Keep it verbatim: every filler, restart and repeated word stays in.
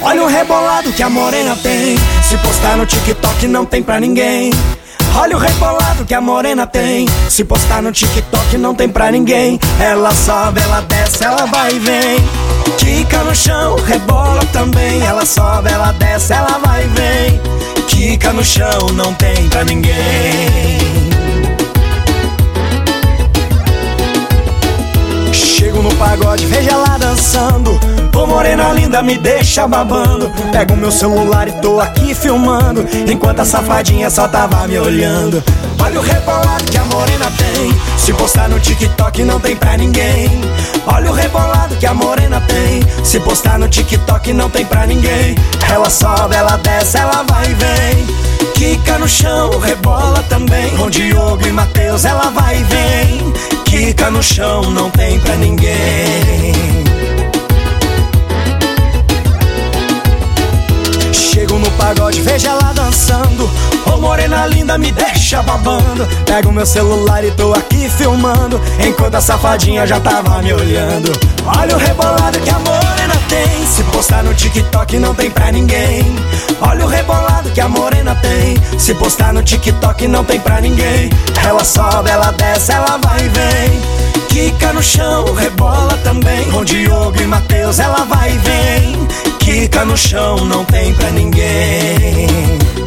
Olha o rebolado que a morena tem. Se postar no TikTok não tem pra ninguém. Olha o rebolado que a morena tem. Se postar no TikTok não tem pra ninguém. Ela sobe, ela desce, ela vai e vem. Quica no chão, rebola também. Ela sobe, ela desce, ela vai e vem. Quica no chão, não tem pra ninguém. Chego no pagode, vejo ela dançando. Ô morena linda, me deixa babando. Pego meu celular e tô aqui filmando, enquanto a safadinha só tava me olhando. Olha o rebolado que a morena tem. Se postar no TikTok não tem pra ninguém. Olha o rebolado que a morena tem. Se postar no TikTok não tem pra ninguém. Ela sobe, ela desce, ela vai e vem. Quica no chão, rebola também. Com Diogo e Matheus ela vai e vem. Quica no chão, não tem pra ninguém. Chego no pagode, vejo ela dançando. Ô morena linda, me deixa babando. Pego meu celular e tô aqui filmando, enquanto a safadinha já tava me olhando. Olha o rebolado que a morena tem. Se postar no TikTok não tem pra ninguém. Olha o rebolado que a morena tem. Se postar no TikTok não tem pra ninguém. Ela sobe, ela desce, ela vai e vem. Quica no chão, rebola também. Com Diogo e Matheus ela vai e vem. Quica no chão, não tem pra ninguém.